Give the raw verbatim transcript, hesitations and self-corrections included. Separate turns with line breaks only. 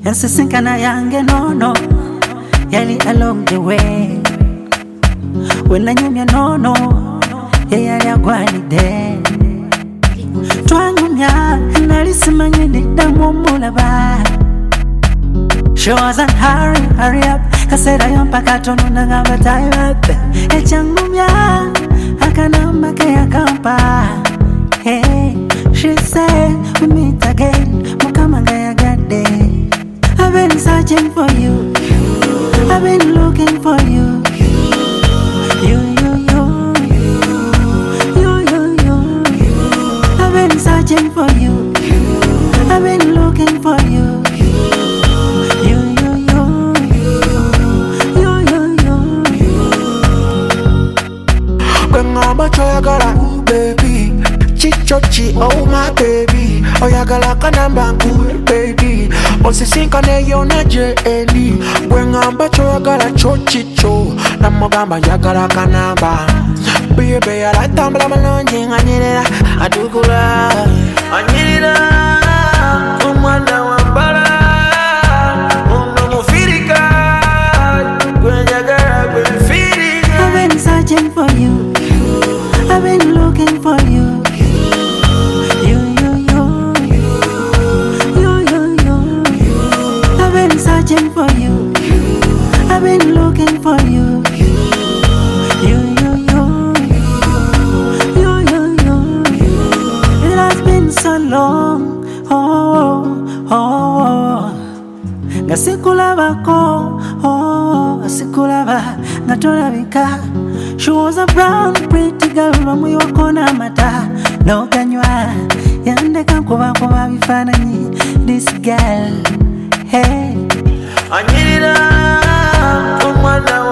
Yasisinkana yange no no yali along the way. When I knew me no no yali agwani de. Twanyumya nalisimanye ndidamu mulaba. She wasn't hurry, hurry up. Kasera yompa katono nangamba time up. Echangumya akanamba ke akampa. Hey, she said we meet again. Mukamanga yagade. I've been searching for you. I've been looking for you. You, you, you. You, you, you. I've been searching for you. I've been looking for you. You, you, you. You, you, you.
When I'm a choyagala, ooh baby. Chichochi, oh my baby. Oyagala kanamba, cool baby. Osisinka ne yona J L E. When I'm a choyagala chochicho. Namogamba yagala kanamba. Baby, I like tambla malonji. Anyira, adukula. Anyira, umanda wambala.
I've been searching for you. I've been looking for you. You, you, you. You, you, you. I've been searching for you. I've been looking for you. You, you, you. You, you, you. It has been so long. Oh, oh, oh. Ngasikulaba ko. Oh, ngasikulaba. Natolabika. She was a brown pretty girl Mamu yoko na mata No kanywa Yandeka kuba kuba bifananyi This girl Hey
Anyira Umwana